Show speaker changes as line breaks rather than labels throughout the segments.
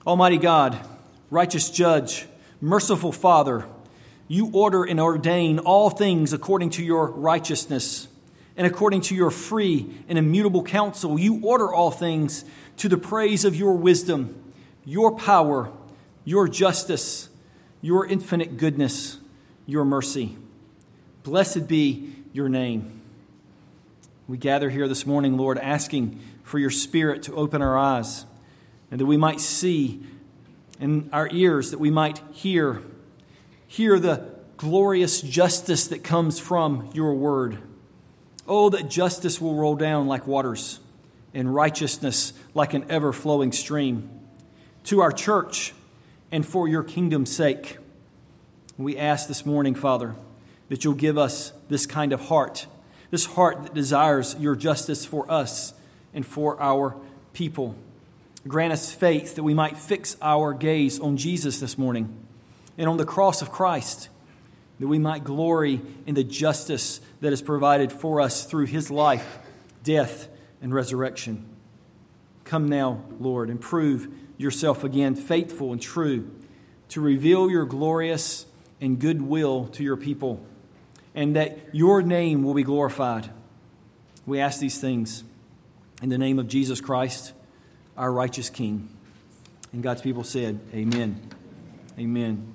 Almighty God, righteous Judge, merciful Father, you order and ordain all things according to your righteousness and according to your free and immutable counsel. You order all things to the praise of your wisdom, your power, your justice, your infinite goodness, your mercy. Blessed be your name. We gather here this morning, Lord, asking for your Spirit to open our eyes and that we might see, and our ears that we might hear the glorious justice that comes from your word. Oh, that justice will roll down like waters and righteousness like an ever-flowing stream to our church and for your kingdom's sake. We ask this morning, Father, that you'll give us this kind of heart, this heart that desires your justice for us and for our people. Grant us faith that we might fix our gaze on Jesus this morning and on the cross of Christ, that we might glory in the justice that is provided for us through his life, death, and resurrection. Come now, Lord, and prove yourself again faithful and true to reveal your glorious and good will to your people, and that your name will be glorified. We ask these things in the name of Jesus Christ, our righteous King. And God's people said, amen. Amen.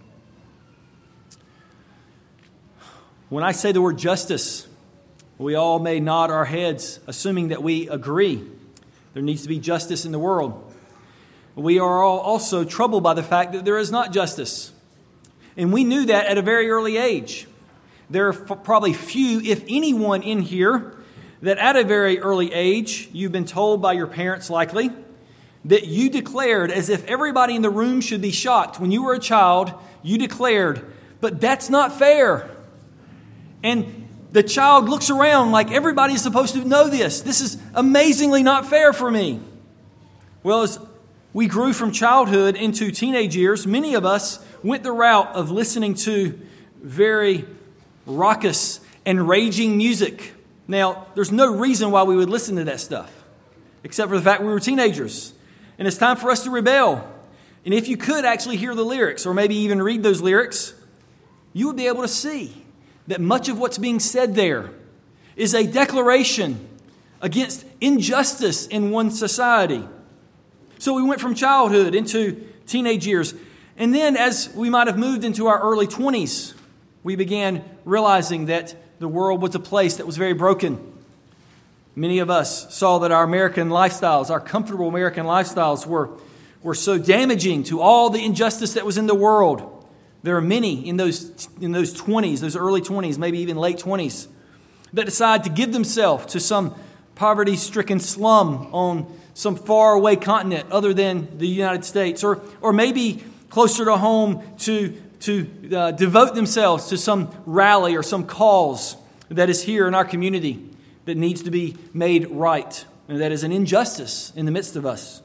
When I say the word justice, we all may nod our heads, assuming that we agree. There needs to be justice in the world. We are all also troubled by the fact that there is not justice. And we knew that at a very early age. There are probably few, if anyone in here, that at a very early age, you've been told by your parents likely, that you declared, as if everybody in the room should be shocked. When you were a child, you declared, but that's not fair. And the child looks around like everybody's supposed to know this. This is amazingly not fair for me. Well, as we grew from childhood into teenage years, many of us went the route of listening to very raucous and raging music. Now, there's no reason why we would listen to that stuff, except for the fact we were teenagers. And it's time for us to rebel. And if you could actually hear the lyrics, or maybe even read those lyrics, you would be able to see that much of what's being said there is a declaration against injustice in one society. So we went from childhood into teenage years. And then as we might have moved into our early 20s, we began realizing that the world was a place that was very broken. Many of us saw that our American lifestyles, our comfortable American lifestyles were so damaging to all the injustice that was in the world. There are many in those 20s, those early 20s, maybe even late 20s, that decide to give themselves to some poverty-stricken slum on some faraway continent other than the United States, or maybe closer to home to devote themselves to some rally or some cause that is here in our community that needs to be made right, and that is an injustice in the midst of us.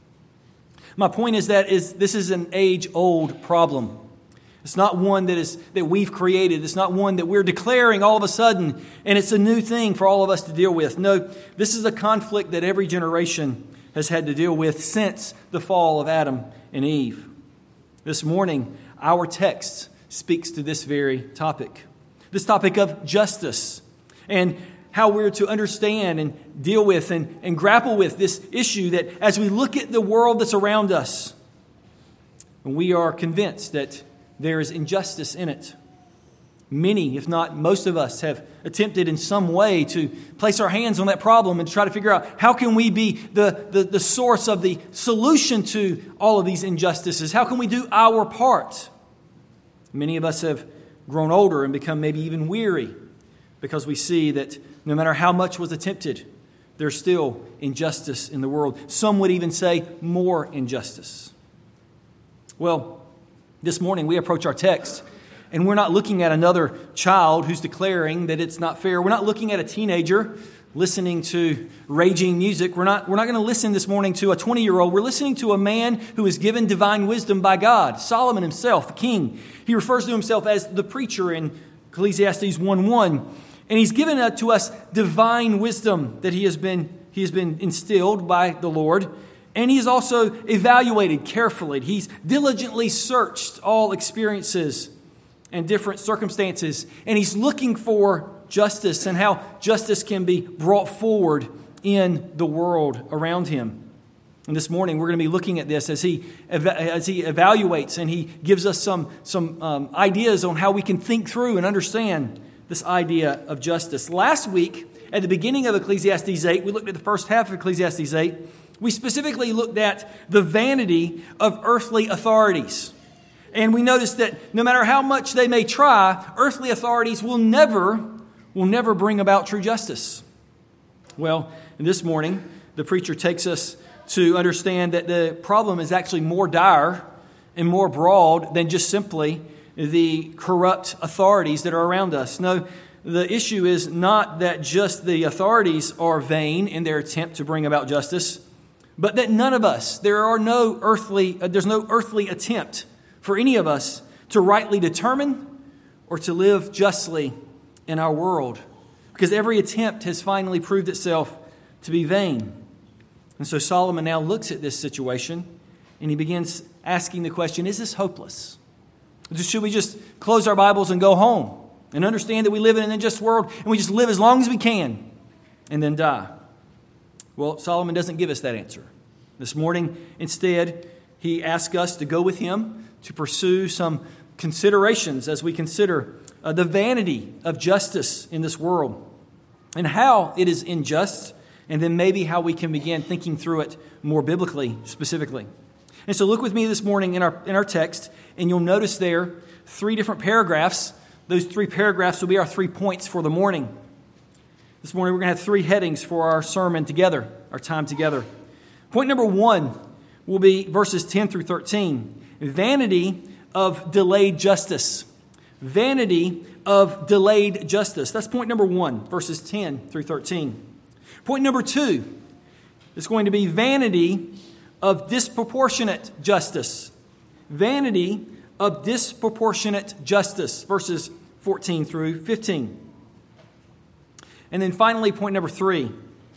My point is that this is an age-old problem. It's not one that we've created. It's not one that we're declaring all of a sudden, and it's a new thing for all of us to deal with. No, this is a conflict that every generation has had to deal with since the fall of Adam and Eve. This morning, our text speaks to this very topic. This topic of justice and how we're to understand and deal with and grapple with this issue that as we look at the world that's around us, we are convinced that there is injustice in it. Many, if not most of us, have attempted in some way to place our hands on that problem and to try to figure out how can we be the source of the solution to all of these injustices? How can we do our part? Many of us have grown older and become maybe even weary because we see that no matter how much was attempted, there's still injustice in the world. Some would even say more injustice. Well, this morning we approach our text, and we're not looking at another child who's declaring that it's not fair. We're not looking at a teenager listening to raging music. We're not going to listen this morning to a 20-year-old. We're listening to a man who is given divine wisdom by God, Solomon himself, the king. He refers to himself as the preacher in Ecclesiastes 1:1. And he's given to us divine wisdom that he has been instilled by the Lord. And he's also evaluated carefully. He's diligently searched all experiences and different circumstances. And he's looking for justice and how justice can be brought forward in the world around him. And this morning we're going to be looking at this as he evaluates, and he gives us some ideas on how we can think through and understand this idea of justice. Last week, at the beginning of Ecclesiastes 8, we looked at the first half of Ecclesiastes 8. We specifically looked at the vanity of earthly authorities. And we noticed that no matter how much they may try, earthly authorities will never bring about true justice. Well, this morning, the preacher takes us to understand that the problem is actually more dire and more broad than just simply the corrupt authorities that are around us. No, the issue is not that just the authorities are vain in their attempt to bring about justice, but that none of us, there's no earthly attempt for any of us to rightly determine or to live justly in our world, because every attempt has finally proved itself to be vain. And so Solomon now looks at this situation and he begins asking the question, is this hopeless? Should we just close our Bibles and go home and understand that we live in an unjust world and we just live as long as we can and then die? Well, Solomon doesn't give us that answer. This morning, instead, he asks us to go with him to pursue some considerations as we consider the vanity of justice in this world and how it is unjust, and then maybe how we can begin thinking through it more biblically, specifically. And so look with me this morning in our text, and you'll notice there 3 different paragraphs. Those 3 paragraphs will be our 3 points for the morning. This morning we're going to have 3 headings for our sermon together, our time together. Point number 1 will be verses 10 through 13. Vanity of delayed justice. Vanity of delayed justice. That's point number 1, verses 10 through 13. Point number 2 is going to be vanity of disproportionate justice. Vanity of disproportionate justice, verses 14 through 15. And then finally, point number 3,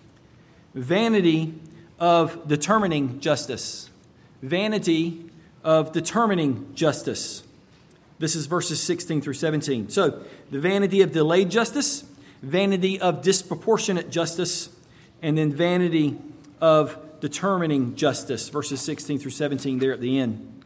vanity of determining justice. Vanity of determining justice. This is verses 16 through 17. So, the vanity of delayed justice, vanity of disproportionate justice, and then vanity of determining justice, verses 16 through 17 there at the end.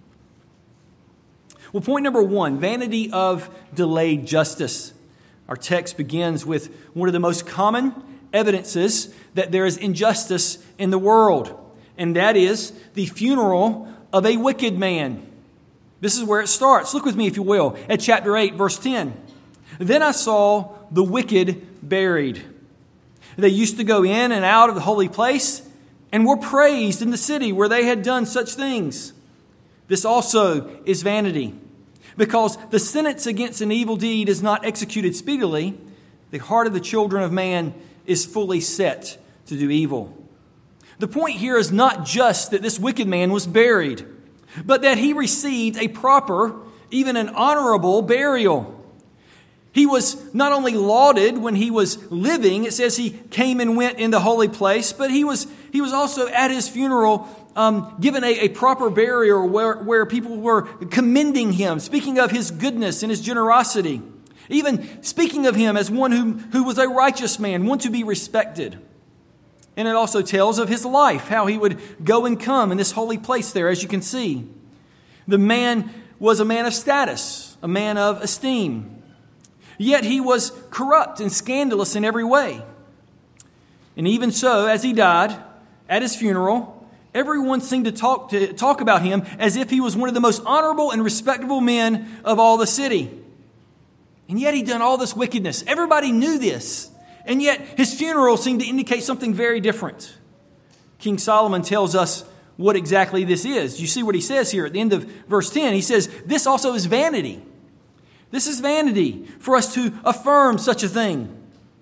Well, point number 1, vanity of delayed justice. Our text begins with one of the most common evidences that there is injustice in the world, and that is the funeral of a wicked man. This is where it starts. Look with me, if you will, at chapter 8, verse 10. Then I saw the wicked buried. They used to go in and out of the holy place and were praised in the city where they had done such things. This also is vanity, because the sentence against an evil deed is not executed speedily. The heart of the children of man is fully set to do evil. The point here is not just that this wicked man was buried, but that he received a proper, even an honorable burial. He was not only lauded when he was living, it says he came and went in the holy place, but he was also at his funeral given a proper burial where people were commending him, speaking of his goodness and his generosity, even speaking of him as one who was a righteous man, one to be respected. And it also tells of his life, how he would go and come in this holy place there, as you can see. The man was a man of status, a man of esteem. Yet he was corrupt and scandalous in every way. And even so, as he died, at his funeral, everyone seemed to talk about him as if he was one of the most honorable and respectable men of all the city. And yet he'd done all this wickedness. Everybody knew this. And yet his funeral seemed to indicate something very different. King Solomon tells us what exactly this is. You see what he says here at the end of verse 10. He says, this also is vanity. This is vanity for us to affirm such a thing.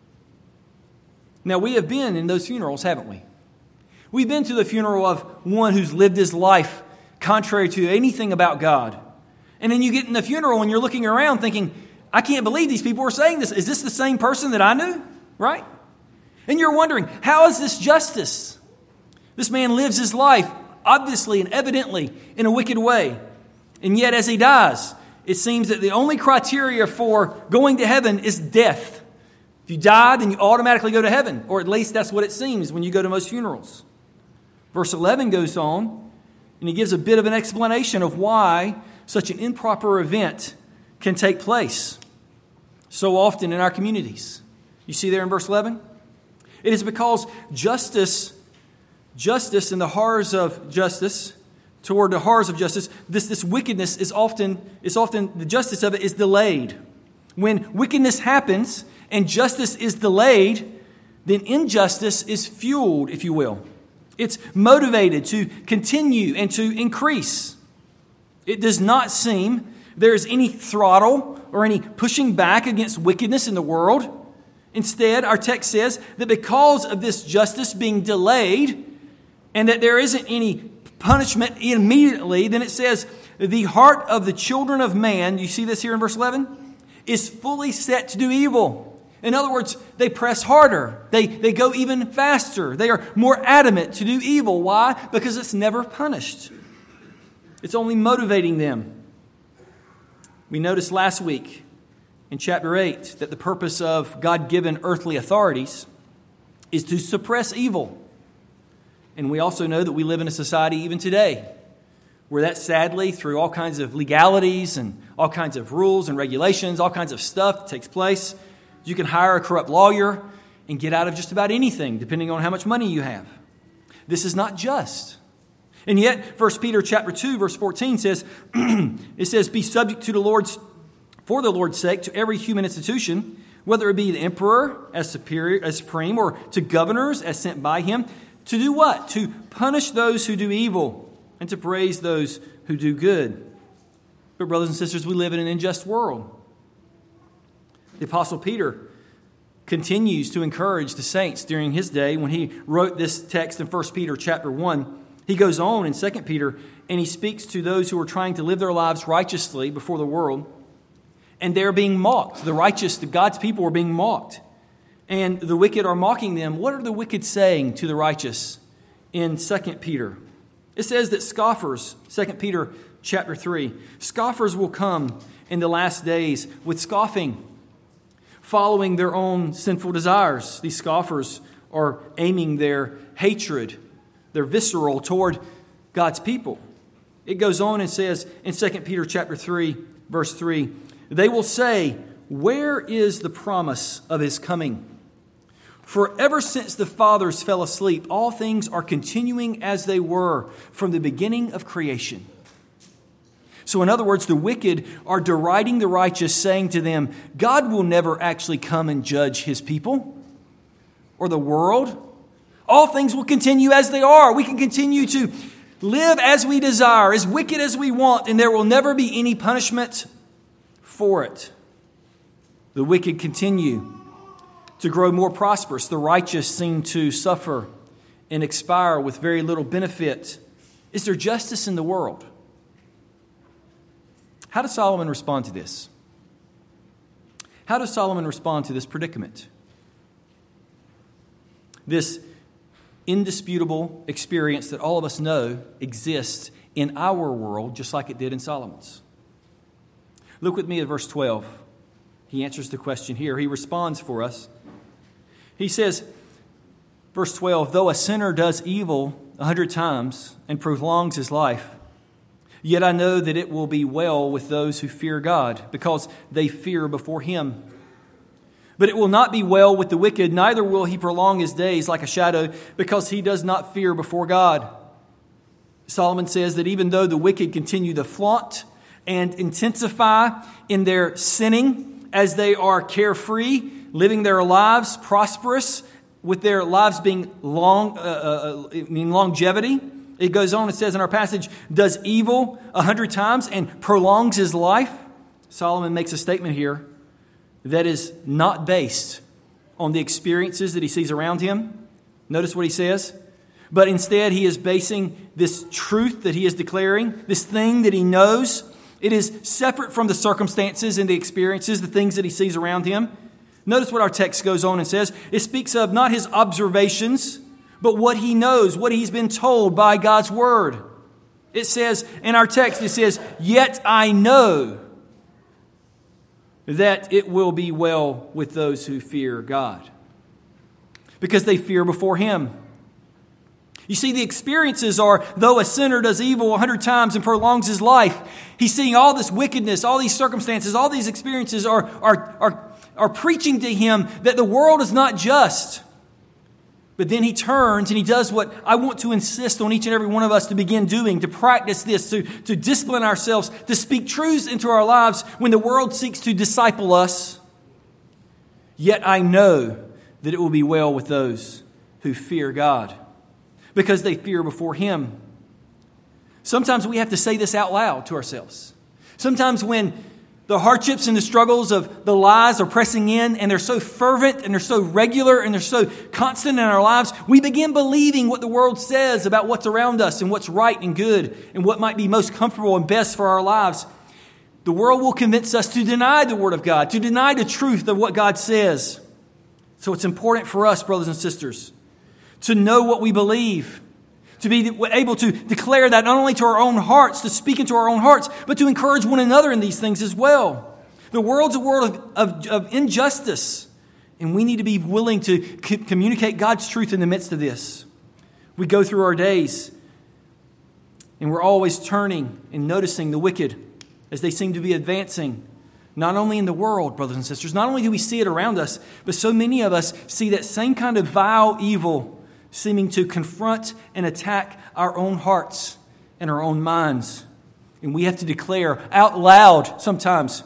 Now, we have been in those funerals, haven't we? We've been to the funeral of one who's lived his life contrary to anything about God. And then you get in the funeral and you're looking around thinking, I can't believe these people are saying this. Is this the same person that I knew? Right? And you're wondering, how is this justice? This man lives his life obviously and evidently in a wicked way. And yet as he dies, it seems that the only criteria for going to heaven is death. If you die, then you automatically go to heaven, or at least that's what it seems when you go to most funerals. Verse 11 goes on, and he gives a bit of an explanation of why such an improper event can take place so often in our communities. You see there in verse 11? It is because justice and the horrors of justice, toward the horrors of justice, this wickedness is often the justice of it is delayed. When wickedness happens and justice is delayed, then injustice is fueled, if you will. It's motivated to continue and to increase. It does not seem there is any throttle or any pushing back against wickedness in the world. Instead, our text says that because of this justice being delayed and that there isn't any punishment immediately, then it says the heart of the children of man, you see this here in verse 11, is fully set to do evil. In other words, they press harder. They go even faster. They are more adamant to do evil. Why? Because it's never punished. It's only motivating them. We noticed last week in chapter 8 that the purpose of God-given earthly authorities is to suppress evil. And we also know that we live in a society even today where that sadly, through all kinds of legalities and all kinds of rules and regulations, all kinds of stuff that takes place, you can hire a corrupt lawyer and get out of just about anything, depending on how much money you have. This is not just. And yet, 1 Peter chapter 2, verse 14 says, it says, be subject to for the Lord's sake, to every human institution, whether it be the emperor as supreme, or to governors as sent by him, to do what? To punish those who do evil and to praise those who do good. But brothers and sisters, we live in an unjust world. The Apostle Peter continues to encourage the saints during his day when he wrote this text in 1 Peter chapter 1. He goes on in 2 Peter and he speaks to those who are trying to live their lives righteously before the world. And they're being mocked. The righteous, the God's people are being mocked. And the wicked are mocking them. What are the wicked saying to the righteous in 2 Peter? It says that scoffers, 2 Peter chapter 3, scoffers will come in the last days with scoffing, following their own sinful desires. These scoffers are aiming their hatred, their visceral toward God's people. It goes on and says in 2 Peter chapter 3, verse 3, they will say, where is the promise of his coming? For ever since the fathers fell asleep, all things are continuing as they were from the beginning of creation. So in other words, the wicked are deriding the righteous, saying to them, God will never actually come and judge his people or the world. All things will continue as they are. We can continue to live as we desire, as wicked as we want, and there will never be any punishment for it. The wicked continue to grow more prosperous. The righteous seem to suffer and expire with very little benefit. Is there justice in the world? How does Solomon respond to this? How does Solomon respond to this predicament? This indisputable experience that all of us know exists in our world just like it did in Solomon's. Look with me at verse 12. He answers the question here. He responds for us. He says, verse 12, though a sinner does evil 100 times and prolongs his life, yet I know that it will be well with those who fear God, because they fear before him. But it will not be well with the wicked, neither will he prolong his days like a shadow, because he does not fear before God. Solomon says that even though the wicked continue to flaunt and intensify in their sinning as they are carefree, living their lives prosperous, with their lives being longevity, it goes on, it says in our passage, does evil 100 times and prolongs his life. Solomon makes a statement here that is not based on the experiences that he sees around him. Notice what he says. But instead, he is basing this truth that he is declaring, this thing that he knows. It is separate from the circumstances and the experiences, the things that he sees around him. Notice what our text goes on and says. It speaks of not his observations, but what he knows, what he's been told by God's word. It says in our text, it says, "Yet I know that it will be well with those who fear God," because they fear before him. You see, the experiences are, though a sinner does evil 100 times and prolongs his life, he's seeing all this wickedness, all these circumstances, all these experiences are preaching to him that the world is not just. But then he turns and he does what I want to insist on each and every one of us to begin doing, to practice this, to discipline ourselves, to speak truths into our lives when the world seeks to disciple us. Yet I know that it will be well with those who fear God, because they fear before him. Sometimes we have to say this out loud to ourselves. Sometimes when the hardships and the struggles of the lies are pressing in, and they're so fervent and they're so regular and they're so constant in our lives, we begin believing what the world says about what's around us and what's right and good and what might be most comfortable and best for our lives. The world will convince us to deny the Word of God, to deny the truth of what God says. So it's important for us, brothers and sisters, to know what we believe, to be able to declare that not only to our own hearts, to speak into our own hearts, but to encourage one another in these things as well. The world's a world of injustice, and we need to be willing to communicate God's truth in the midst of this. We go through our days, and we're always turning and noticing the wicked as they seem to be advancing, not only in the world, brothers and sisters, not only do we see it around us, but so many of us see that same kind of vile evil seeming to confront and attack our own hearts and our own minds. And we have to declare out loud sometimes,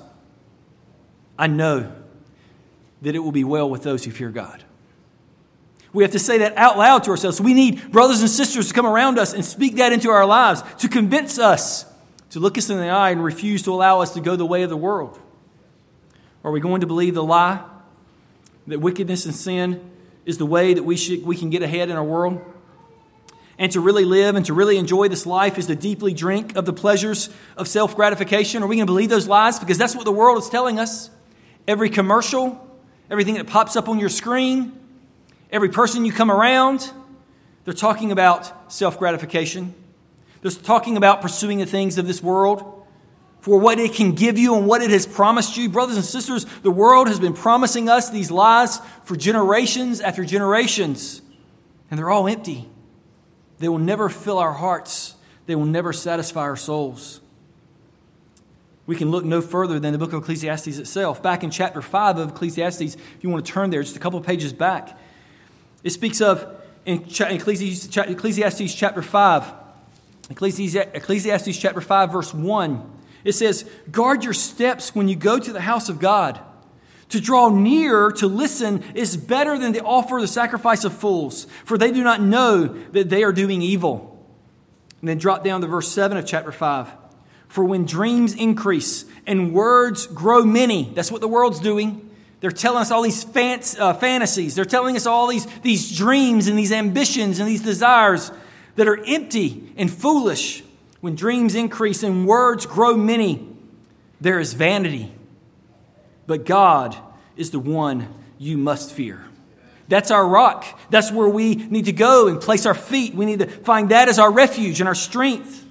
I know that it will be well with those who fear God. We have to say that out loud to ourselves. We need brothers and sisters to come around us and speak that into our lives, to convince us, to look us in the eye and refuse to allow us to go the way of the world. Are we going to believe the lie that wickedness and sin is the way that we can get ahead in our world? And to really live and to really enjoy this life is to deeply drink of the pleasures of self-gratification? Are we going to believe those lies? Because that's what the world is telling us. Every commercial, everything that pops up on your screen, every person you come around, they're talking about self-gratification. They're talking about pursuing the things of this world for what it can give you and what it has promised you. Brothers and sisters, the world has been promising us these lies for generations after generations, and they're all empty. They will never fill our hearts. They will never satisfy our souls. We can look no further than the book of Ecclesiastes itself. Back in chapter 5 of Ecclesiastes, if you want to turn there, just a couple of pages back, it speaks of, in Ecclesiastes chapter 5, Ecclesiastes chapter 5, verse 1, it says, "Guard your steps when you go to the house of God. To draw near to listen is better than to offer the sacrifice of fools, for they do not know that they are doing evil." And then drop down to verse 7 of chapter 5. "For when dreams increase and words grow many," that's what the world's doing. They're telling us all these fantasies. They're telling us all these dreams and these ambitions and these desires that are empty and foolish. When dreams increase and words grow many, there is vanity. But God is the one you must fear. That's our rock. That's where we need to go and place our feet. We need to find that as our refuge and our strength.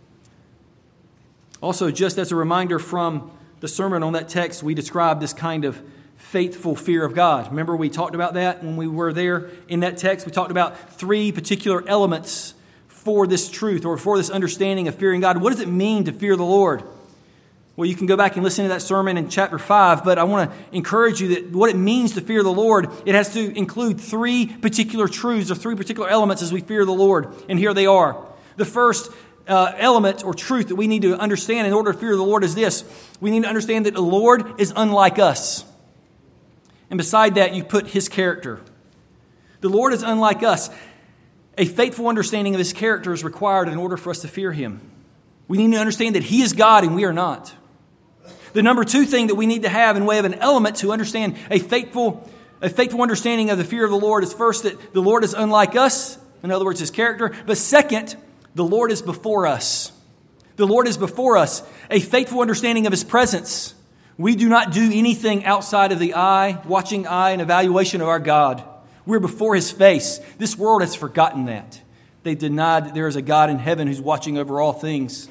Also, just as a reminder from the sermon on that text, we described this kind of faithful fear of God. Remember, we talked about that when we were there in that text. We talked about 3 particular elements for this truth or for this understanding of fearing God. What does it mean to fear the Lord? Well, you can go back and listen to that sermon in chapter 5, but I want to encourage you that what it means to fear the Lord, it has to include 3 particular truths or 3 particular elements as we fear the Lord. And here they are. The first element or truth that we need to understand in order to fear the Lord is this. We need to understand that the Lord is unlike us. And beside that, you put His character. The Lord is unlike us. A faithful understanding of His character is required in order for us to fear Him. We need to understand that He is God and we are not. The number 2 thing that we need to have in way of an element to understand a faithful understanding of the fear of the Lord is first that the Lord is unlike us, in other words, His character. But second, the Lord is before us. The Lord is before us. A faithful understanding of His presence. We do not do anything outside of the watching eye and evaluation of our God. We're before His face. This world has forgotten that. They denied that there is a God in heaven who's watching over all things.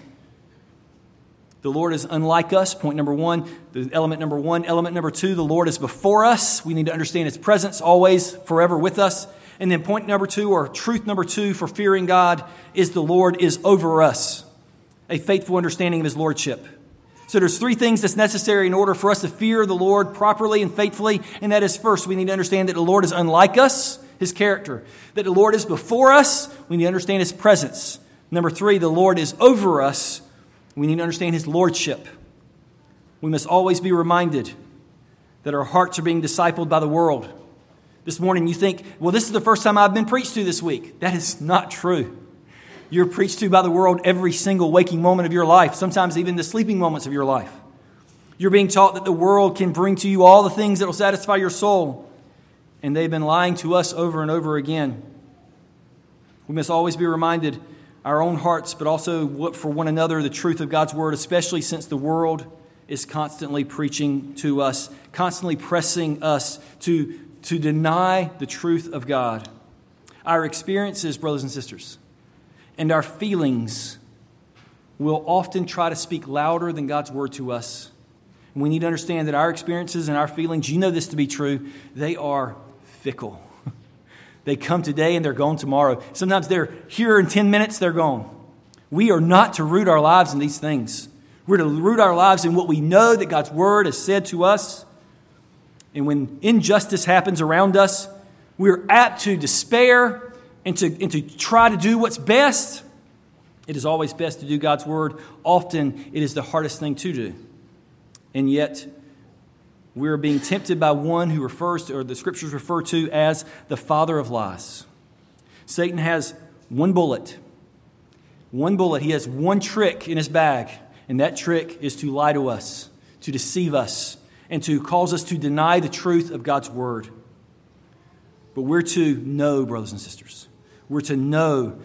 The Lord is unlike us, point number one. Element number one. Element number two, the Lord is before us. We need to understand His presence, always, forever with us. And then point number two, or truth number two for fearing God, is the Lord is over us. A faithful understanding of His lordship. So there's three things that's necessary in order for us to fear the Lord properly and faithfully. And that is, first, we need to understand that the Lord is unlike us, His character. That the Lord is before us, we need to understand His presence. Number three, the Lord is over us. We need to understand His lordship. We must always be reminded that our hearts are being discipled by the world. This morning you think, well, this is the first time I've been preached to this week. That is not true. You're preached to by the world every single waking moment of your life, sometimes even the sleeping moments of your life. You're being taught that the world can bring to you all the things that will satisfy your soul. And they've been lying to us over and over again. We must always be reminded, our own hearts, but also for one another, the truth of God's Word, especially since the world is constantly preaching to us, constantly pressing us to deny the truth of God. Our experiences, brothers and sisters, and our feelings will often try to speak louder than God's Word to us. And we need to understand that our experiences and our feelings, you know this to be true, they are fickle. They come today and they're gone tomorrow. Sometimes they're here in 10 minutes, they're gone. We are not to root our lives in these things. We're to root our lives in what we know that God's Word has said to us. And when injustice happens around us, we're apt to despair and to try to do what's best. It is always best to do God's Word. Often it is the hardest thing to do. And yet, we're being tempted by one who refers to, or the Scriptures refer to as the father of lies. Satan has one bullet. One bullet. He has one trick in his bag. And that trick is to lie to us, to deceive us, and to cause us to deny the truth of God's Word. But we're to know, brothers and sisters. We're to know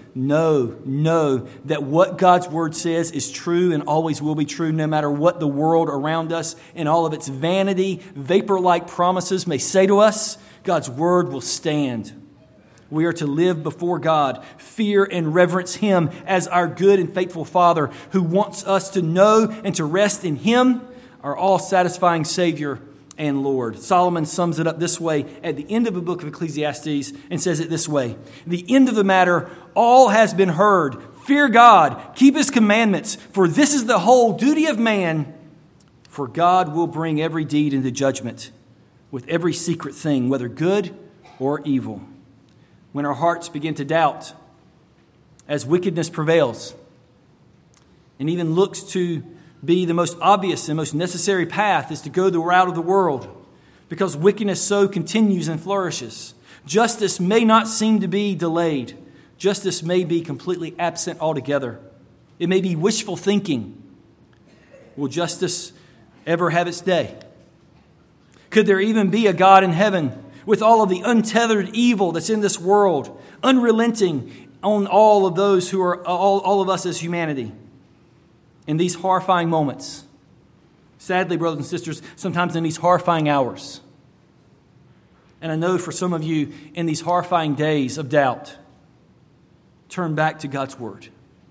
that what God's Word says is true and always will be true, no matter what the world around us and all of its vanity, vapor-like promises may say to us. God's Word will stand. We are to live before God, fear and reverence Him as our good and faithful Father who wants us to know and to rest in Him, our all-satisfying Savior and Lord. Solomon sums it up this way at the end of the book of Ecclesiastes and says it this way: the end of the matter, all has been heard. Fear God, keep His commandments, for this is the whole duty of man. For God will bring every deed into judgment with every secret thing, whether good or evil. When our hearts begin to doubt, as wickedness prevails, and even looks to be the most obvious and most necessary path is to go the route of the world, because wickedness so continues and flourishes. Justice may not seem to be delayed. Justice may be completely absent altogether. It may be wishful thinking. Will justice ever have its day? Could there even be a God in heaven with all of the untethered evil that's in this world, unrelenting on all of those who are all of us as humanity? In these horrifying moments, sadly, brothers and sisters, sometimes in these horrifying hours, and I know for some of you in these horrifying days of doubt, turn back to God's Word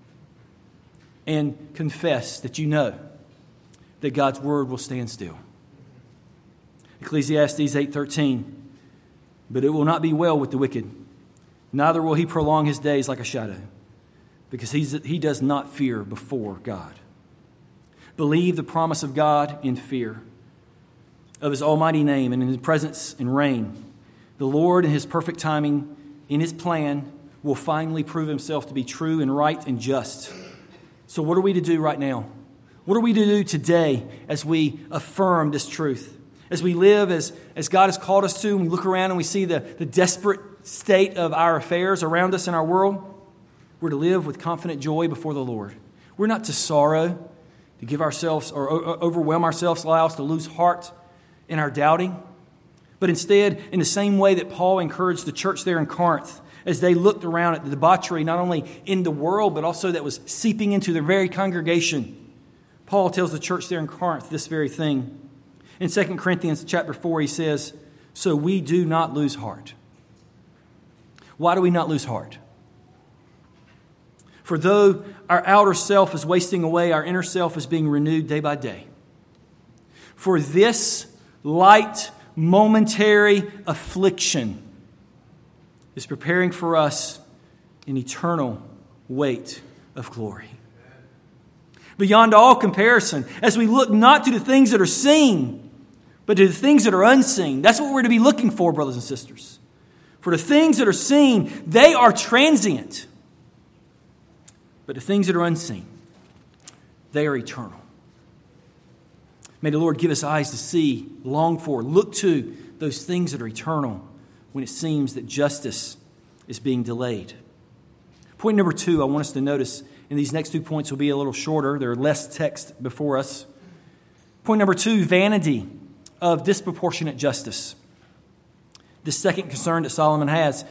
and confess that you know that God's Word will stand still. Ecclesiastes 8:13, but it will not be well with the wicked, neither will he prolong his days like a shadow, because he does not fear before God. Believe the promise of God in fear of His almighty name and in His presence and reign. The Lord, in His perfect timing, in His plan, will finally prove Himself to be true and right and just. So what are we to do right now? What are we to do today as we affirm this truth? As we live as God has called us to, and we look around and we see the desperate state of our affairs around us in our world, we're to live with confident joy before the Lord. We're not to sorrow, to give ourselves or overwhelm ourselves, allow us to lose heart in our doubting. But instead, in the same way that Paul encouraged the church there in Corinth, as they looked around at the debauchery, not only in the world, but also that was seeping into their very congregation, Paul tells the church there in Corinth this very thing. In 2 Corinthians chapter 4, he says, so we do not lose heart. why do we not lose heart? For though our outer self is wasting away, our inner self is being renewed day by day. For this light, momentary affliction is preparing for us an eternal weight of glory. Beyond all comparison, as we look not to the things that are seen, but to the things that are unseen. That's what we're to be looking for, brothers and sisters. For the things that are seen, they are transient. But the things that are unseen, they are eternal. May the Lord give us eyes to see, long for, look to those things that are eternal when it seems that justice is being delayed. Point number 2, I want us to notice, and these next 2 points will be a little shorter. There are less text before us. Point number 2, vanity of disproportionate justice. The second concern that Solomon has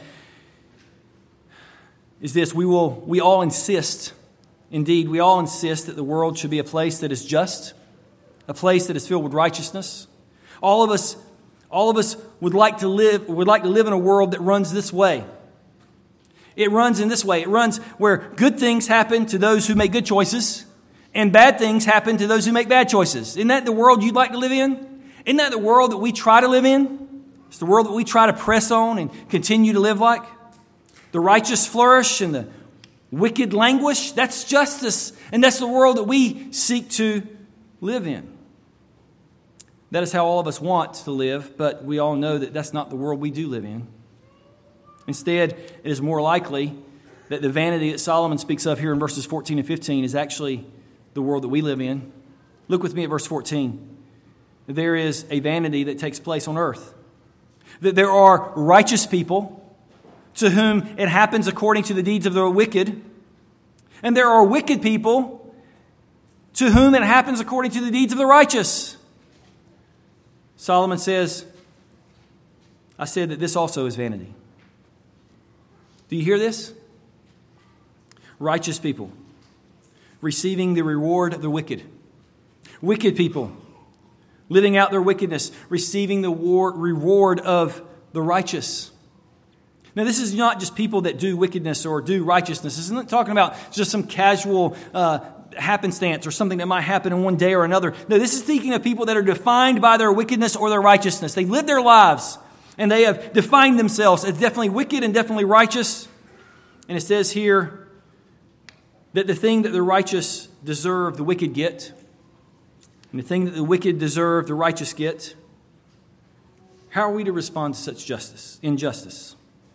is this: we all insist, indeed, we all insist that the world should be a place that is just, a place that is filled with righteousness. All of us would like to live in a world that runs this way. It runs in this way. It runs where good things happen to those who make good choices, and bad things happen to those who make bad choices. Isn't that the world you'd like to live in? Isn't that the world that we try to live in? It's the world that we try to press on and continue to live like. The righteous flourish and the wicked languish. That's justice, and that's the world that we seek to live in. That is how all of us want to live, but we all know that that's not the world we do live in. Instead, it is more likely that the vanity that Solomon speaks of here in verses 14 and 15 is actually the world that we live in. Look with me at verse 14. There is a vanity that takes place on earth. That there are righteous people to whom it happens according to the deeds of the wicked. And there are wicked people to whom it happens according to the deeds of the righteous. Solomon says, I said that this also is vanity. Do you hear this? Righteous people receiving the reward of the wicked. Wicked people living out their wickedness, receiving the reward of the righteous. Now, this is not just people that do wickedness or do righteousness. This isn't talking about just some casual happenstance or something that might happen in one day or another. No, this is speaking of people that are defined by their wickedness or their righteousness. They live their lives and they have defined themselves as definitely wicked and definitely righteous. And it says here that the thing that the righteous deserve, the wicked get. And the thing that the wicked deserve, the righteous get. How are we to respond to such injustice?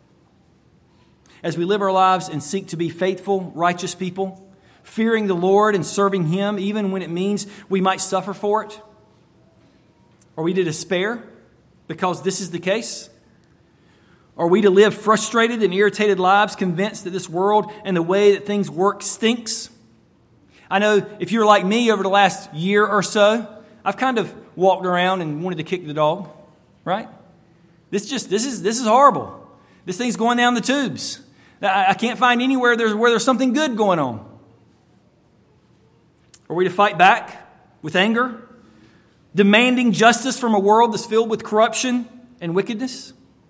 As we live our lives and seek to be faithful, righteous people, fearing the Lord and serving Him, even when it means we might suffer for it? Are we to despair because this is the case? Are we to live frustrated and irritated lives, convinced that this world and the way that things work stinks? I know if you're like me over the last year or so, I've kind of walked around and wanted to kick the dog, right? This is horrible. This thing's going down the tubes. I can't find anywhere where there's something good going on. Are we to fight back with anger, demanding justice from a world that's filled with corruption and wickedness?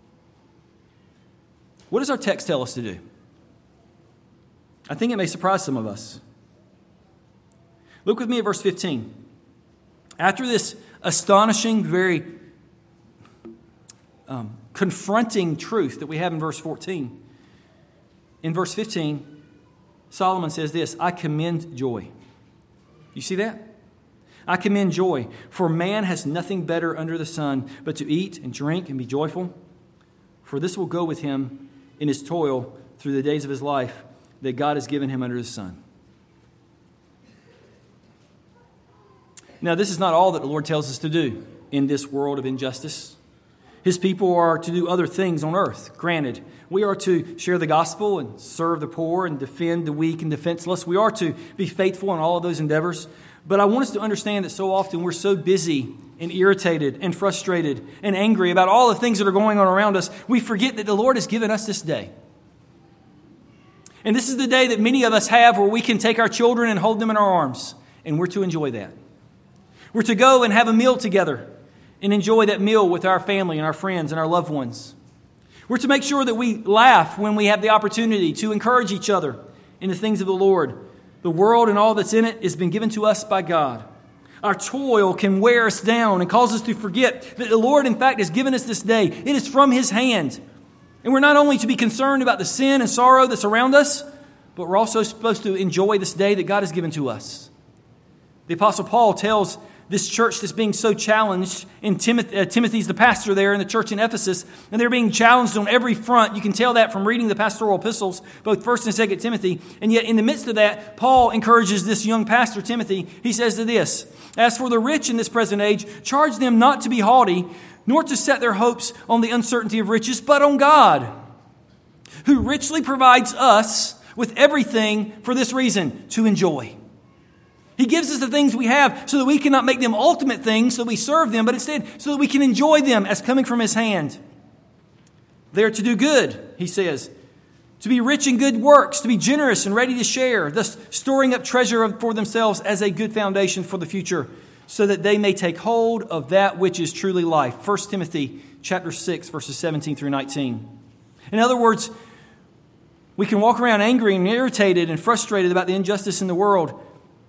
What does our text tell us to do? I think it may surprise some of us. Look with me at verse 15. After this astonishing, very confronting truth that we have in verse 14, in verse 15, Solomon says this: I commend joy. You see that? I commend joy, for man has nothing better under the sun but to eat and drink and be joyful. For this will go with him in his toil through the days of his life that God has given him under the sun. Now, this is not all that the Lord tells us to do in this world of injustice. His people are to do other things on earth. Granted, we are to share the gospel and serve the poor and defend the weak and defenseless. We are to be faithful in all of those endeavors. But I want us to understand that so often we're so busy and irritated and frustrated and angry about all the things that are going on around us, we forget that the Lord has given us this day. And this is the day that many of us have where we can take our children and hold them in our arms. And we're to enjoy that. We're to go and have a meal together and enjoy that meal with our family and our friends and our loved ones. We're to make sure that we laugh when we have the opportunity to encourage each other in the things of the Lord. The world and all that's in it has been given to us by God. Our toil can wear us down and cause us to forget that the Lord, in fact, has given us this day. It is from His hand. And we're not only to be concerned about the sin and sorrow that's around us, but we're also supposed to enjoy this day that God has given to us. The Apostle Paul tells this church that's being so challenged, and Timothy's the pastor there in the church in Ephesus, and they're being challenged on every front. You can tell that from reading the pastoral epistles, both 1st and 2nd Timothy. And yet in the midst of that, Paul encourages this young pastor, Timothy. He says to this, "As for the rich in this present age, charge them not to be haughty, nor to set their hopes on the uncertainty of riches, but on God, who richly provides us with everything for this reason, to enjoy." He gives us the things we have so that we cannot make them ultimate things so we serve them, but instead so that we can enjoy them as coming from His hand. They are to do good, he says, to be rich in good works, to be generous and ready to share, thus storing up treasure for themselves as a good foundation for the future, so that they may take hold of that which is truly life. 1 Timothy chapter 6, verses 17 through 19. In other words, we can walk around angry and irritated and frustrated about the injustice in the world,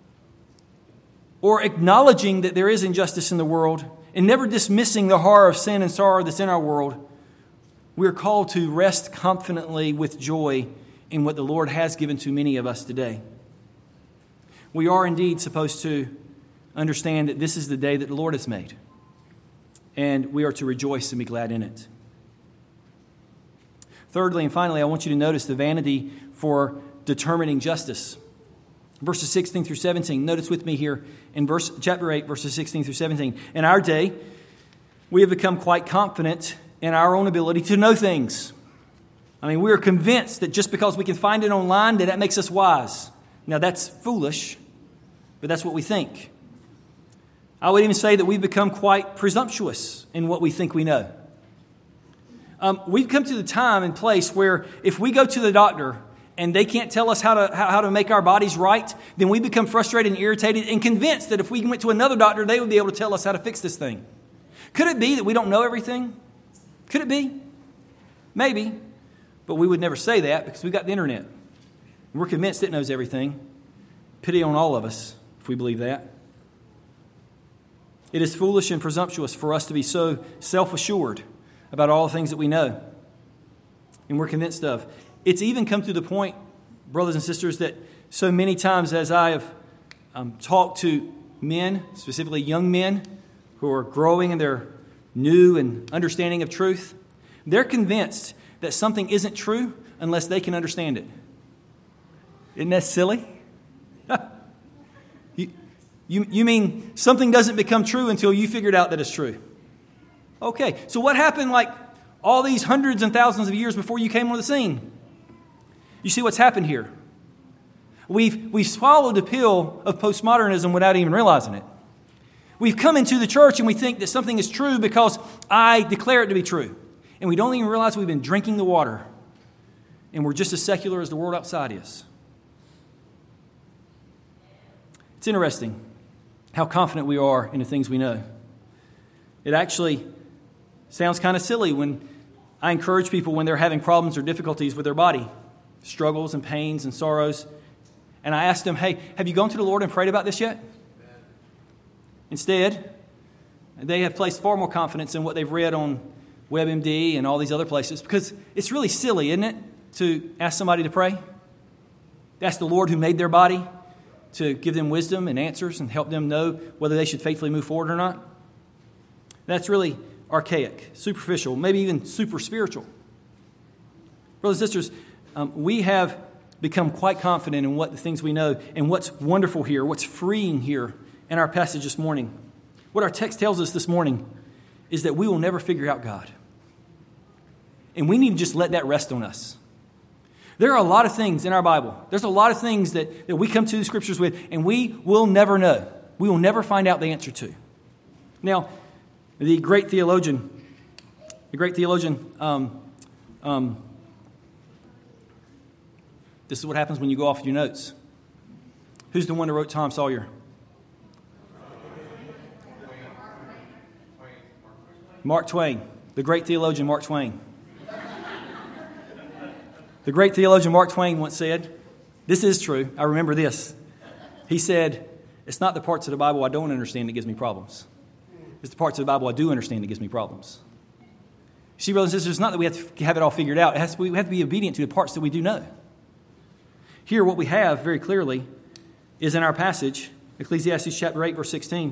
or acknowledging that there is injustice in the world and never dismissing the horror of sin and sorrow that's in our world. We are called to rest confidently with joy in what the Lord has given to many of us today. We are indeed supposed to understand that this is the day that the Lord has made, and we are to rejoice and be glad in it. Thirdly and finally, I want you to notice the vanity for determining justice. Verses 16 through 17. Notice with me here in chapter 8, verses 16 through 17. In our day, we have become quite confident in our own ability to know things. I mean, we are convinced that just because we can find it online, that makes us wise. Now, that's foolish, but that's what we think. I would even say that we've become quite presumptuous in what we think we know. We've come to the time and place where if we go to the doctor and they can't tell us how to make our bodies right, then we become frustrated and irritated and convinced that if we went to another doctor, they would be able to tell us how to fix this thing. Could it be that we don't know everything? Could it be? Maybe. But we would never say that because we've got the internet. We're convinced it knows everything. Pity on all of us if we believe that. It is foolish and presumptuous for us to be so self-assured about all the things that we know and we're convinced of. It's even come to the point, brothers and sisters, that so many times as I have talked to men, specifically young men, who are growing in their new and understanding of truth, they're convinced that something isn't true unless they can understand it. Isn't that silly? You mean something doesn't become true until you figured out that it's true? Okay, so what happened like all these hundreds and thousands of years before you came on the scene? You see what's happened here? We've swallowed the pill of postmodernism without even realizing it. We've come into the church and we think that something is true because I declare it to be true. And we don't even realize we've been drinking the water. And we're just as secular as the world outside is. It's interesting how confident we are in the things we know. It actually sounds kind of silly when I encourage people when they're having problems or difficulties with their body, struggles and pains and sorrows. And I ask them, hey, have you gone to the Lord and prayed about this yet? Instead, they have placed far more confidence in what they've read on WebMD and all these other places, because it's really silly, isn't it, to ask somebody to pray? Ask the Lord who made their body to give them wisdom and answers and help them know whether they should faithfully move forward or not. That's really archaic, superficial, maybe even super spiritual. Brothers and sisters, we have become quite confident in what the things we know, and what's wonderful here, what's freeing here in our passage this morning. What our text tells us this morning is that we will never figure out God. And we need to just let that rest on us. There are a lot of things in our Bible. There's a lot of things that we come to the Scriptures with, and we will never know. We will never find out the answer to. Now, the great theologian, this is what happens when you go off your notes. Who's the one that wrote Tom Sawyer? Mark Twain, the great theologian Mark Twain. The great theologian Mark Twain once said, this is true, I remember this. He said, it's not the parts of the Bible I don't understand that gives me problems. It's the parts of the Bible I do understand that gives me problems. See, brothers and sisters, it's not that we have to have it all figured out. We have to be obedient to the parts that we do know. Here, what we have very clearly is in our passage, Ecclesiastes chapter 8, verse 16.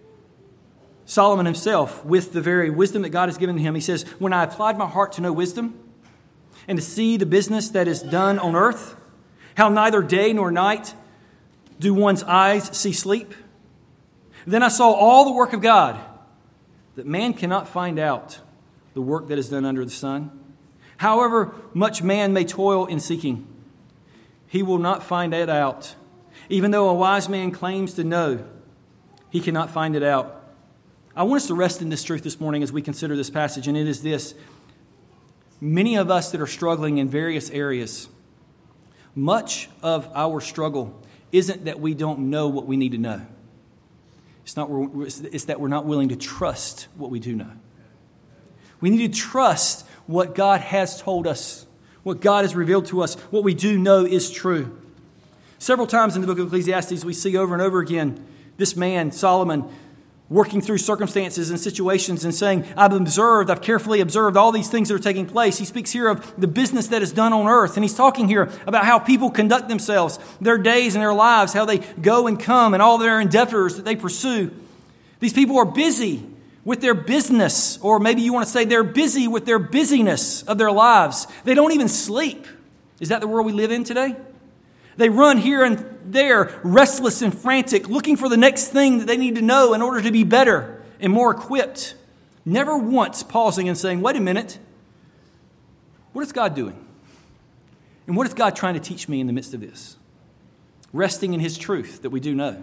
Solomon himself, with the very wisdom that God has given him, he says, when I applied my heart to know wisdom and to see the business that is done on earth, how neither day nor night do one's eyes see sleep. Then I saw all the work of God, that man cannot find out the work that is done under the sun. However much man may toil in seeking, he will not find it out. Even though a wise man claims to know, he cannot find it out. I want us to rest in this truth this morning as we consider this passage, and it is this. Many of us that are struggling in various areas, much of our struggle isn't that we don't know what we need to know. It's that we're not willing to trust what we do know. We need to trust what God has told us, what God has revealed to us, what we do know is true. Several times in the book of Ecclesiastes, we see over and over again this man, Solomon, working through circumstances and situations and saying, I've carefully observed all these things that are taking place. He speaks here of the business that is done on earth. And he's talking here about how people conduct themselves, their days and their lives, how they go and come and all their endeavors that they pursue. These people are busy with their business, or maybe you want to say they're busy with their busyness of their lives. They don't even sleep. Is that the world we live in today? They run here and there, restless and frantic, looking for the next thing that they need to know in order to be better and more equipped. Never once pausing and saying, wait a minute, what is God doing? And what is God trying to teach me in the midst of this? Resting in His truth that we do know.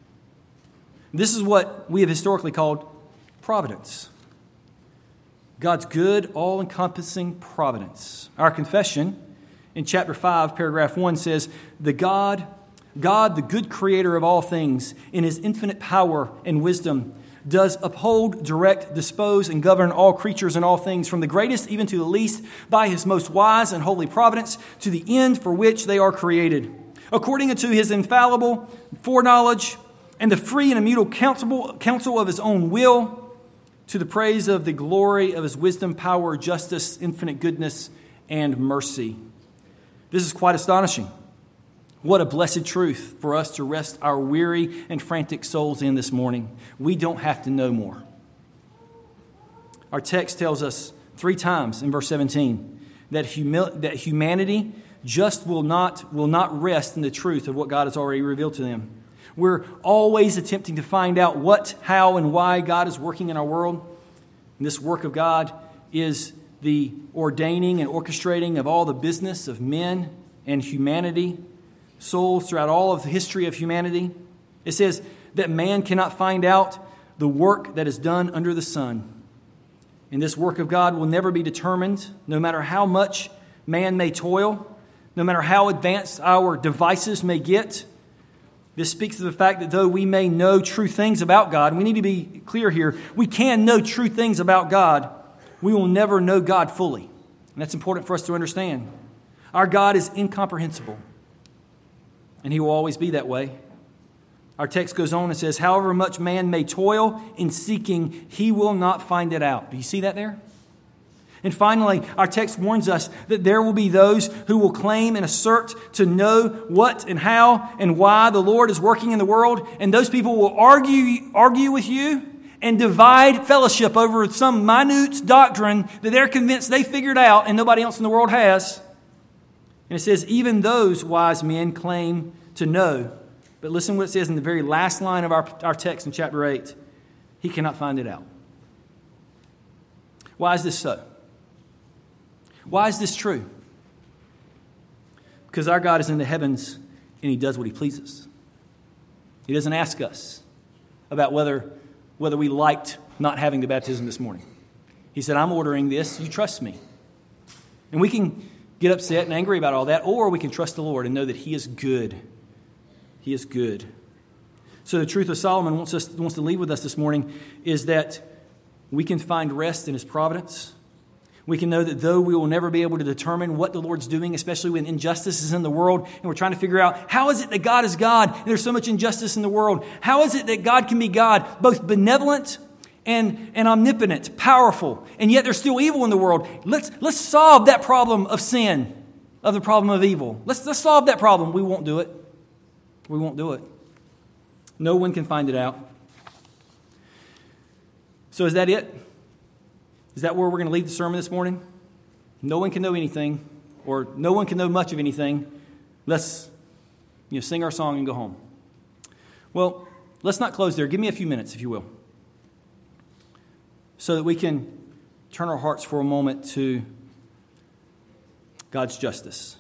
This is what we have historically called providence. God's good, all-encompassing providence. Our confession in chapter 5, paragraph 1 says, God, the good creator of all things, in His infinite power and wisdom, does uphold, direct, dispose, and govern all creatures and all things, from the greatest even to the least, by His most wise and holy providence, to the end for which they are created, according unto His infallible foreknowledge and the free and immutable counsel of His own will, to the praise of the glory of His wisdom, power, justice, infinite goodness, and mercy. This is quite astonishing. What a blessed truth for us to rest our weary and frantic souls in this morning. We don't have to know more. Our text tells us 3 times in verse 17 that humanity just will not rest in the truth of what God has already revealed to them. We're always attempting to find out what, how, and why God is working in our world. And this work of God is the ordaining and orchestrating of all the business of men and humanity, souls throughout all of the history of humanity. It says that man cannot find out the work that is done under the sun. And this work of God will never be determined, no matter how much man may toil, no matter how advanced our devices may get. This speaks to the fact that though we may know true things about God, we need to be clear here, we can know true things about God, we will never know God fully. And that's important for us to understand. Our God is incomprehensible, and He will always be that way. Our text goes on and says, however much man may toil in seeking, he will not find it out. Do you see that there? And finally, our text warns us that there will be those who will claim and assert to know what and how and why the Lord is working in the world. And those people will argue with you and divide fellowship over some minute doctrine that they're convinced they figured out and nobody else in the world has. And it says, even those wise men claim to know. But listen what it says in the very last line of our text in chapter 8. He cannot find it out. Why is this so? Why is this true? Because our God is in the heavens and He does what He pleases. He doesn't ask us about whether we liked not having the baptism this morning. He said, I'm ordering this, you trust me. And we can get upset and angry about all that, or we can trust the Lord and know that He is good. He is good. So the truth of Solomon wants to leave with us this morning is that we can find rest in His providence. We can know that though we will never be able to determine what the Lord's doing, especially when injustice is in the world, and we're trying to figure out how is it that God is God and there's so much injustice in the world? How is it that God can be God, both benevolent and omnipotent, powerful, and yet there's still evil in the world? Let's solve that problem of sin, of the problem of evil. Let's solve that problem. We won't do it. We won't do it. No one can find it out. So is that it? Is that where we're going to leave the sermon this morning? No one can know anything, or no one can know much of anything. Let's sing our song and go home. Well, let's not close there. Give me a few minutes, if you will, so that we can turn our hearts for a moment to God's justice.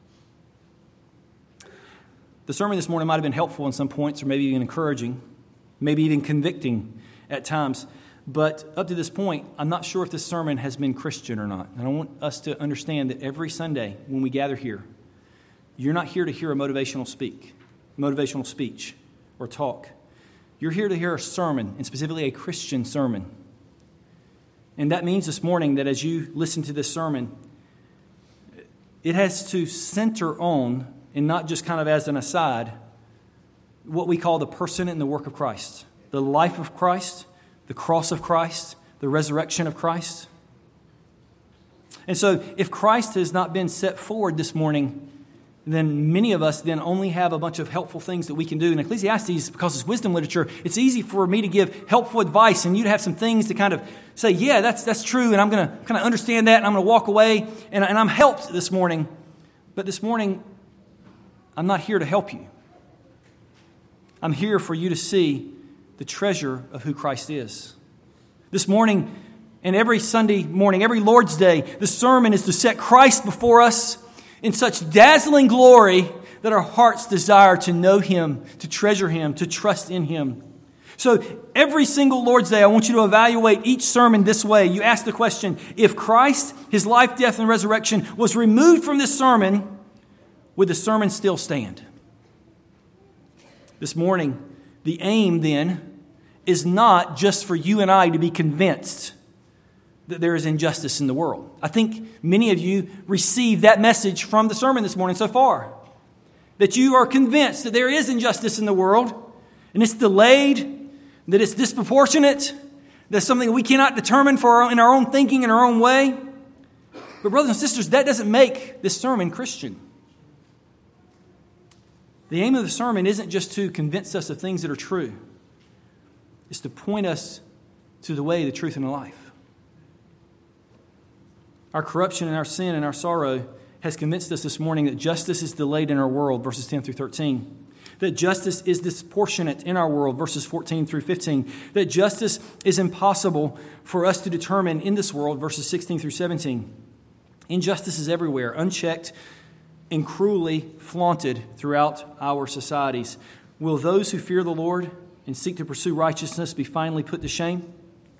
The sermon this morning might have been helpful in some points, or maybe even encouraging, maybe even convicting at times. But up to this point, I'm not sure if this sermon has been Christian or not. And I want us to understand that every Sunday when we gather here, you're not here to hear a motivational speech or talk. You're here to hear a sermon, and specifically a Christian sermon. And that means this morning that as you listen to this sermon, it has to center on, and not just kind of as an aside, what we call the person and the work of Christ, the life of Christ, the cross of Christ, the resurrection of Christ. And so if Christ has not been set forward this morning, then many of us then only have a bunch of helpful things that we can do. In Ecclesiastes, because it's wisdom literature, it's easy for me to give helpful advice and you to have some things to kind of say, yeah, that's true, and I'm going to kind of understand that, and I'm going to walk away, and I'm helped this morning. But this morning, I'm not here to help you. I'm here for you to see the treasure of who Christ is. This morning, and every Sunday morning, every Lord's Day, the sermon is to set Christ before us in such dazzling glory that our hearts desire to know Him, to treasure Him, to trust in Him. So every single Lord's Day, I want you to evaluate each sermon this way. You ask the question, if Christ, His life, death, and resurrection was removed from this sermon, would the sermon still stand? This morning, the aim then is not just for you and I to be convinced that there is injustice in the world. I think many of you received that message from the sermon this morning so far. That you are convinced that there is injustice in the world, and it's delayed, that it's disproportionate, that's something we cannot determine in our own thinking, in our own way. But brothers and sisters, that doesn't make this sermon Christian. The aim of the sermon isn't just to convince us of things that are true. It's to point us to the way, the truth, and the life. Our corruption and our sin and our sorrow has convinced us this morning that justice is delayed in our world, verses 10 through 13. That justice is disproportionate in our world, verses 14 through 15. That justice is impossible for us to determine in this world, verses 16 through 17. Injustice is everywhere, unchecked and cruelly flaunted throughout our societies. Will those who fear the Lord and seek to pursue righteousness be finally put to shame?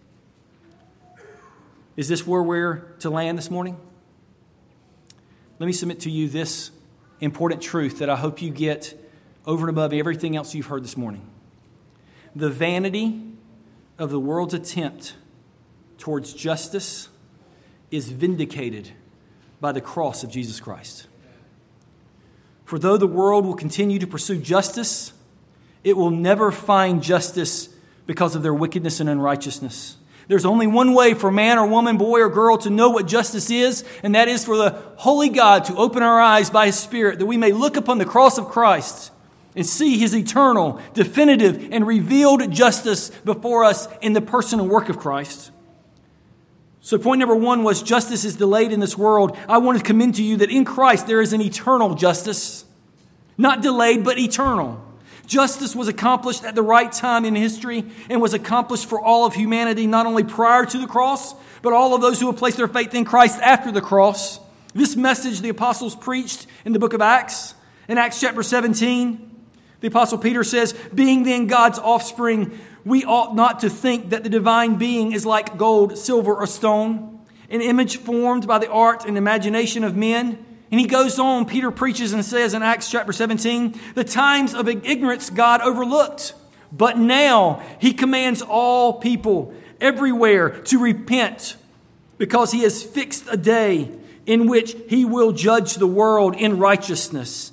Is this where we're to land this morning? Let me submit to you this important truth that I hope you get over and above everything else you've heard this morning. The vanity of the world's attempt towards justice is vindicated by the cross of Jesus Christ. For though the world will continue to pursue justice, it will never find justice because of their wickedness and unrighteousness. There's only one way for man or woman, boy or girl to know what justice is, and that is for the holy God to open our eyes by His Spirit, that we may look upon the cross of Christ and see His eternal, definitive, and revealed justice before us in the person and work of Christ. So point number one was justice is delayed in this world. I want to commend to you that in Christ there is an eternal justice. Not delayed, but eternal. Justice was accomplished at the right time in history and was accomplished for all of humanity, not only prior to the cross, but all of those who have placed their faith in Christ after the cross. This message the apostles preached in the book of Acts. In Acts chapter 17, the apostle Peter says, being then God's offspring, we ought not to think that the divine being is like gold, silver, or stone, an image formed by the art and imagination of men. And he goes on, Peter preaches and says in Acts chapter 17, the times of ignorance God overlooked, but now He commands all people everywhere to repent because he has fixed a day in which he will judge the world in righteousness,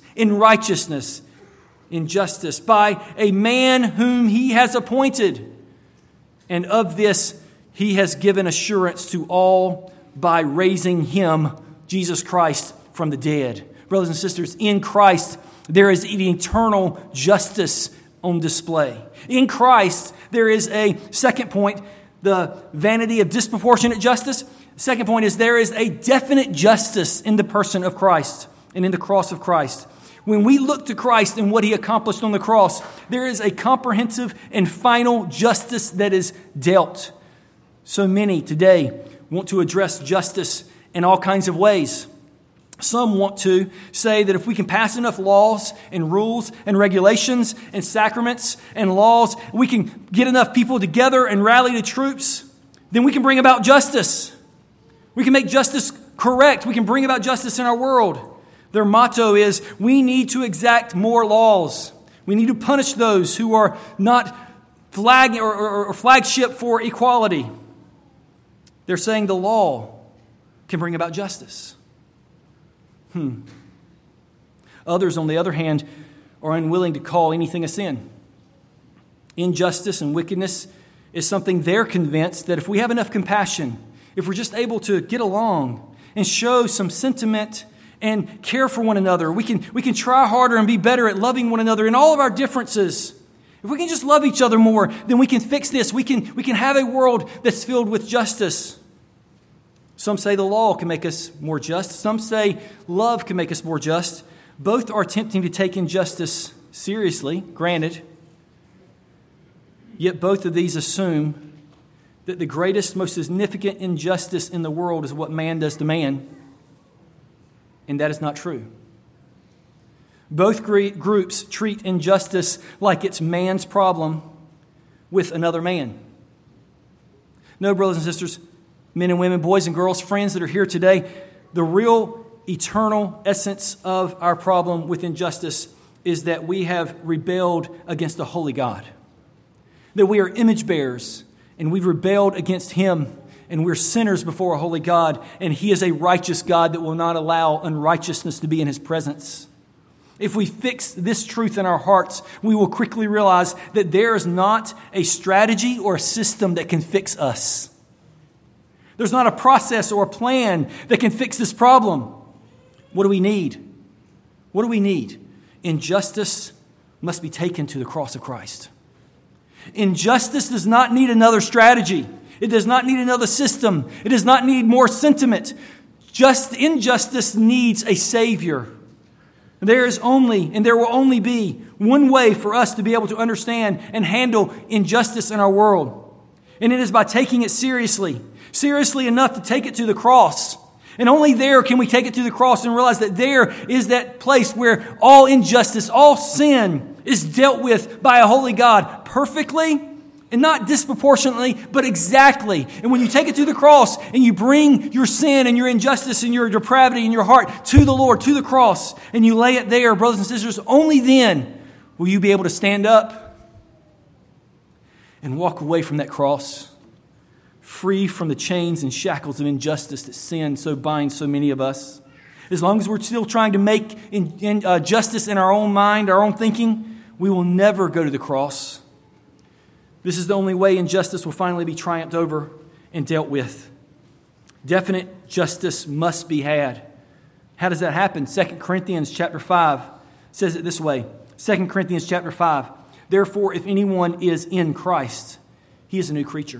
in justice, by a man whom he has appointed. And of this he has given assurance to all by raising him, Jesus Christ, from the dead. Brothers and sisters, in Christ there is an eternal justice on display. In Christ there is a second point, the vanity of disproportionate justice. The second point is there is a definite justice in the person of Christ and in the cross of Christ. When we look to Christ and what he accomplished on the cross, there is a comprehensive and final justice that is dealt. So many today want to address justice in all kinds of ways. Some want to say that if we can pass enough laws and rules and regulations and sacraments and laws, we can get enough people together and rally the troops, then we can bring about justice. We can make justice correct. We can bring about justice in our world. Their motto is, we need to exact more laws. We need to punish those who are not flagship for equality. They're saying the law can bring about justice. Others, on the other hand, are unwilling to call anything a sin. Injustice and wickedness is something they're convinced that if we have enough compassion, if we're just able to get along and show some sentiment and care for one another, we can try harder and be better at loving one another in all of our differences. If we can just love each other more, then we can fix this. We can have a world that's filled with justice. Some say the law can make us more just. Some say love can make us more just. Both are attempting to take injustice seriously, granted. Yet both of these assume that the greatest, most significant injustice in the world is what man does to man. And that is not true. Both groups treat injustice like it's man's problem with another man. No, brothers and sisters, men and women, boys and girls, friends that are here today, the real eternal essence of our problem with injustice is that we have rebelled against a holy God. That we are image bearers and we've rebelled against him, and we're sinners before a holy God, and he is a righteous God that will not allow unrighteousness to be in his presence. If we fix this truth in our hearts, we will quickly realize that there is not a strategy or a system that can fix us. There's not a process or a plan that can fix this problem. What do we need? What do we need? Injustice must be taken to the cross of Christ. Injustice does not need another strategy. It does not need another system. It does not need more sentiment. Just injustice needs a Savior. There is only, and there will only be, one way for us to be able to understand and handle injustice in our world. And it is by taking it seriously enough to take it to the cross. And only there can we take it to the cross and realize that there is that place where all injustice, all sin is dealt with by a holy God perfectly and not disproportionately, but exactly. And when you take it to the cross and you bring your sin and your injustice and your depravity in your heart to the Lord, to the cross, and you lay it there, brothers and sisters, only then will you be able to stand up and walk away from that cross, free from the chains and shackles of injustice that sin so binds so many of us. As long as we're still trying to make justice in our own mind, our own thinking, we will never go to the cross. This is the only way injustice will finally be triumphed over and dealt with. Definite justice must be had. How does that happen? 2 Corinthians chapter 5 says it this way. 2 Corinthians chapter 5. Therefore, if anyone is in Christ, he is a new creature.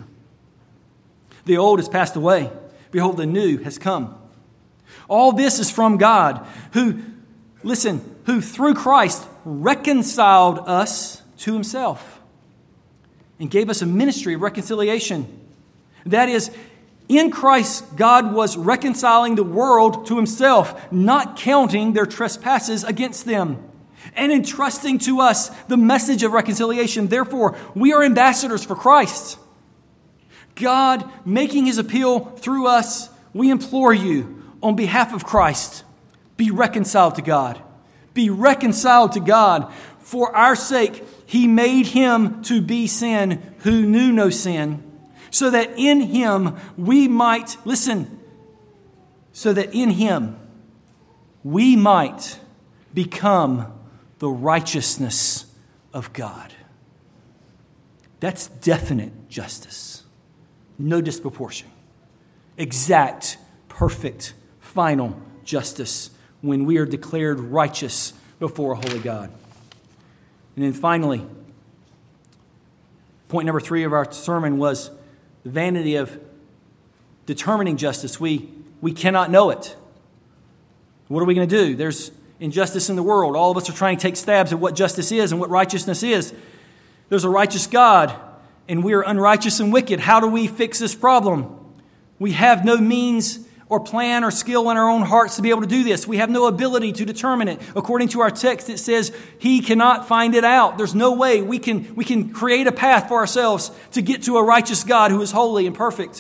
The old has passed away. Behold, the new has come. All this is from God, who through Christ reconciled us to himself and gave us a ministry of reconciliation. That is, in Christ, God was reconciling the world to himself, not counting their trespasses against them, and entrusting to us the message of reconciliation. Therefore, we are ambassadors for Christ. God, making his appeal through us, we implore you, on behalf of Christ, be reconciled to God. Be reconciled to God. For our sake, he made him to be sin who knew no sin, so that in Him we might, listen, so that in Him we might become the righteousness of God. That's definite justice. No disproportion. Exact, perfect, final justice when we are declared righteous before a holy God. And then finally, point number 3 of our sermon was the vanity of determining justice. We cannot know it. What are we going to do? There's injustice in the world. All of us are trying to take stabs at what justice is and what righteousness is. There's a righteous God, and we are unrighteous and wicked. How do we fix this problem? We have no means or plan or skill in our own hearts to be able to do this. We have no ability to determine it. According to our text, it says He cannot find it out. There's no way we can create a path for ourselves to get to a righteous God who is holy and perfect.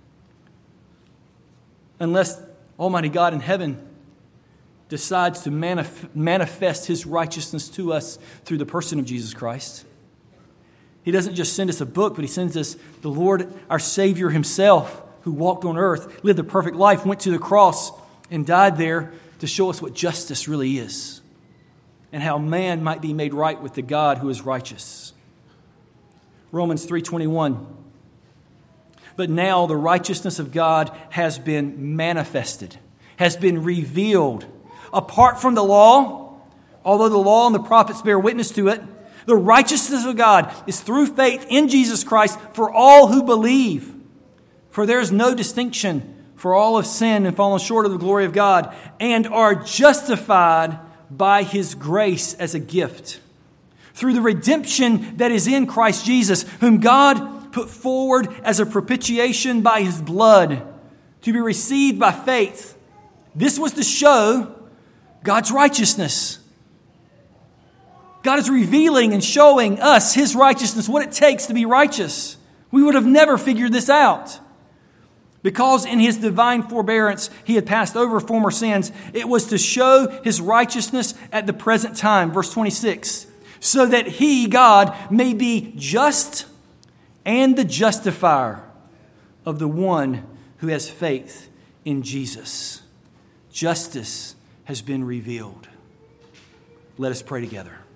Unless Almighty God in heaven decides to manifest His righteousness to us through the person of Jesus Christ. He doesn't just send us a book, but He sends us the Lord, our Savior Himself, who walked on earth, lived a perfect life, went to the cross, and died there to show us what justice really is and how man might be made right with the God who is righteous. Romans 3:21. But now the righteousness of God has been manifested, has been revealed. Apart from the law, although the law and the prophets bear witness to it, the righteousness of God is through faith in Jesus Christ for all who believe. For there is no distinction, for all have sinned and fallen short of the glory of God, and are justified by His grace as a gift, through the redemption that is in Christ Jesus, whom God put forward as a propitiation by His blood, to be received by faith. This was to show God's righteousness. God is revealing and showing us His righteousness, what it takes to be righteous. We would have never figured this out. Because in His divine forbearance He had passed over former sins, it was to show His righteousness at the present time. Verse 26. So that He, God, may be just and the justifier of the one who has faith in Jesus. Justice has been revealed. Let us pray together.